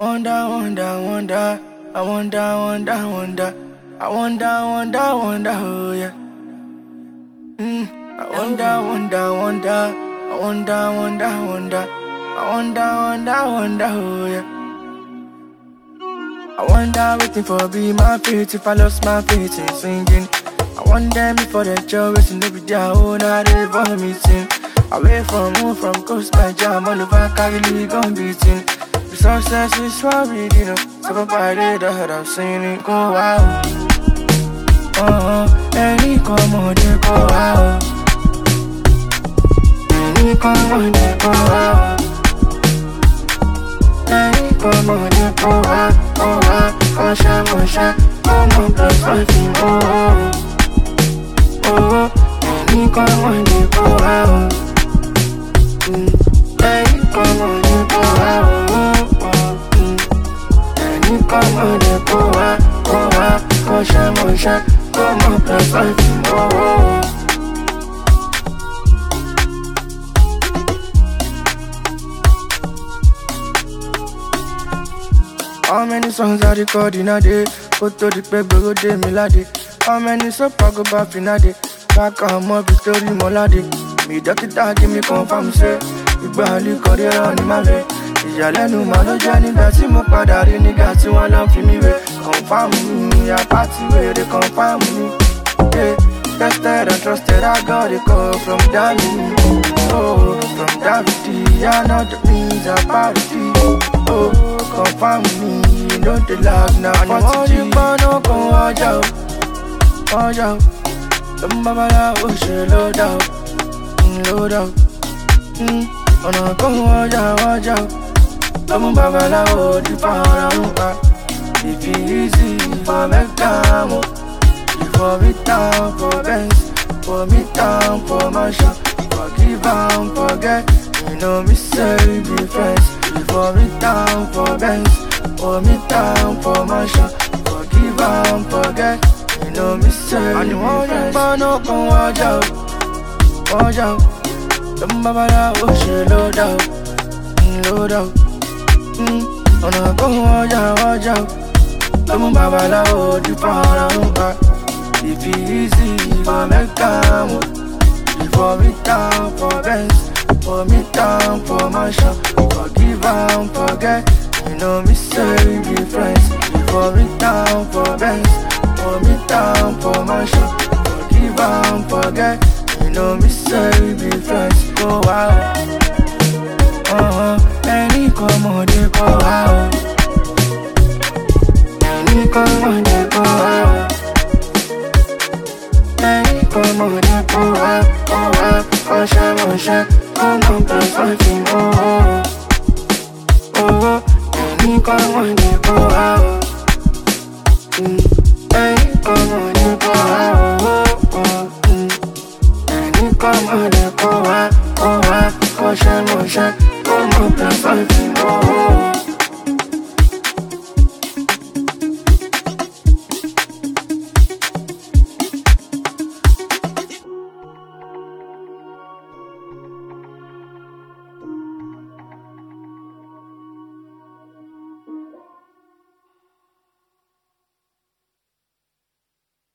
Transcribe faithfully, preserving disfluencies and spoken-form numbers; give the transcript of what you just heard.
Wonder, wonder, wonder. I wonder, wonder, wonder. I wonder, wonder, wonder, oh yeah. Mm. I wonder, wonder, wonder. I wonder, wonder, wonder. I wonder, wonder, wonder, oh yeah. I wonder waiting for be my fate if I lost my faith in singing. I wonder me for the choice and every day I own how they for me sing. Away from home, from coast by jam, all over Cali, gon' beating. The success is what we did, you know. So by the that I'm seeing it go out. Uh-huh, any come on, they go out. Any come on, they go out. Any come on, they go out. Oh, ah, oh, shine, oh, shine. Come on, plus five, oh, oh, oh. Any come on, they go out. Mm. Any come on, they go out. Oh, oh, mm. Any come on, they go out. Oh, ah, oh, shine, oh, shine. Come on, plus five, oh, oh. How many songs I record in a day? Go to the paper, go day, me lade. How many songs I go back in a day? Back on my victory, molade. Me dirty dog, give me confirm, say. Igba ali kore on my way. Ìyàlẹ́nu mà ló jẹ́ nígbà tí mo padà rí nígbà tí wọ́n lọ fi mí wé. Confirm me, apáti wèrè confirm me. Yeah, tested and trusted, I got it call from Danny. Oh, from Davide, I know the means of party. Oh, confirm me, you know the love now. I want you to know, come watch out, watch out. The mama oh she load out, load out. Hmm, oh no, come watch out, watch out. The mama oh the power. If it easy for me down, for me down for Benz, for me down for my shop, forgive and forget. You know me say we be friends. For me down for Benz, for me down for my shop, forgive and forget. You know me say we be friends. And no come watch out, watch out. The mama oh she load out, load out. Hmm, oh no come watch out, watch out. The mama oh the power. If it easy for me down, for me down for Benz, for me down for my shop, forgive and forget. You know me say we be friends. For me down for Benz, for me down for my shop, forgive and forget. You know me say we be friends. Go out, uh-huh. Any come on, they go out. Any come on, they go out. Any come on, they go out. Oh, ah, oh, shine, oh, shine. Come on, plus five, oh, oh, oh. Any come on, they go out. Mm. Any come on, they go out. Oh, oh, mm. Any come on, they go out. Oh, ah, oh, shine, oh, shine.